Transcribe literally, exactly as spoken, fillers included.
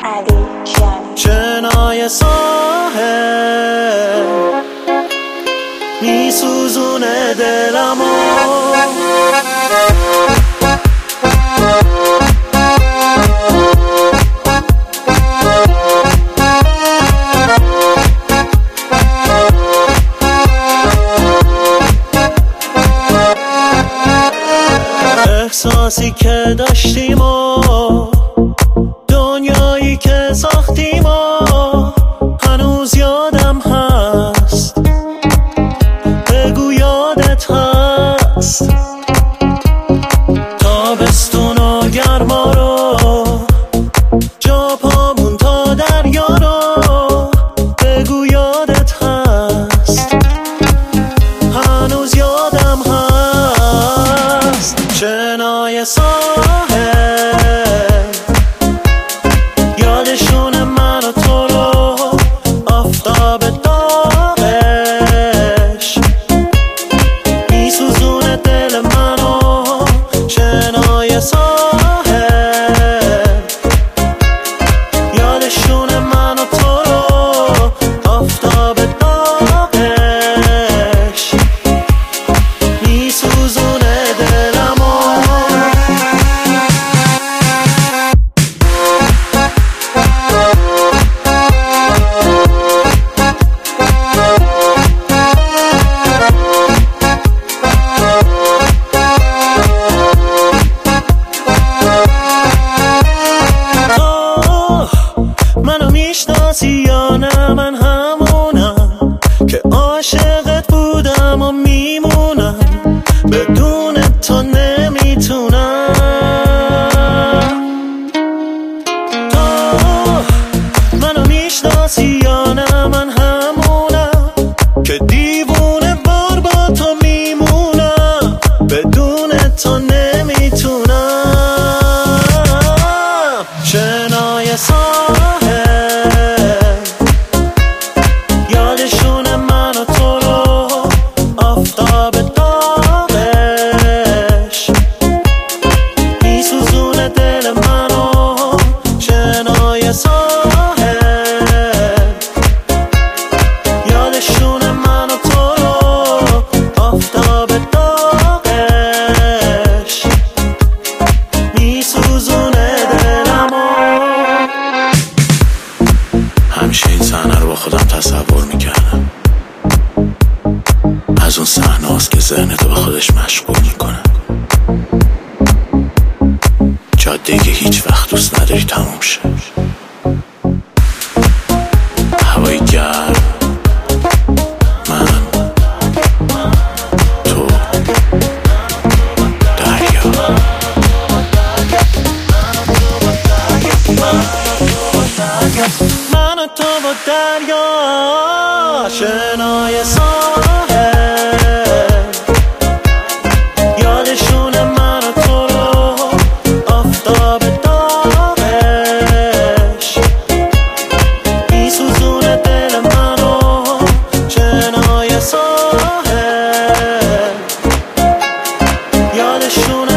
علی جانی. شنای ساحل میسوزونه دلمو، احساسی که داشتیم و دنیایی که ساختیم و هنوز یادم هست. بگو یادت هست تابستون و گرما رو، جا پامون تا دریا رو. بگو یادت هست هنوز یادم هست. شنای ساحل یادشون من و تو رو، آفتاب داغش میسوزونه دل منو. شنای ساحل یادشون من و تو رو، آفتاب داغش میسوزونه دلمو. منو میشناسی یا نه؟ من همونم که عاشقت بودم و میمونم، بدون تو نمیتونم. تو منو میشناسی یا نه؟ من همونم که دیوونه بار با تو میمونم، بدون تو نمیتونم. شنای ساحل یادشون من و تو رو، آفتاب داغش میسوزونه دل منو. شنای ساحل یادشون من و تو رو، آفتاب داغش میسوزونه دلمو. همیشه این صحنه رو با خودم تصور میکردم، از اون صحنه هاست که ذهنتو به خودش مشغول میکنه. جاده‌ای که هیچ وقت دوست نداری تموم شه، هوای گرم، من، تو، دریا. من و تو و دریا. شنای ساحل یادشون من و تو رو، آفتاب داغش میسوزونه دل منو. شنای ساحل یادشون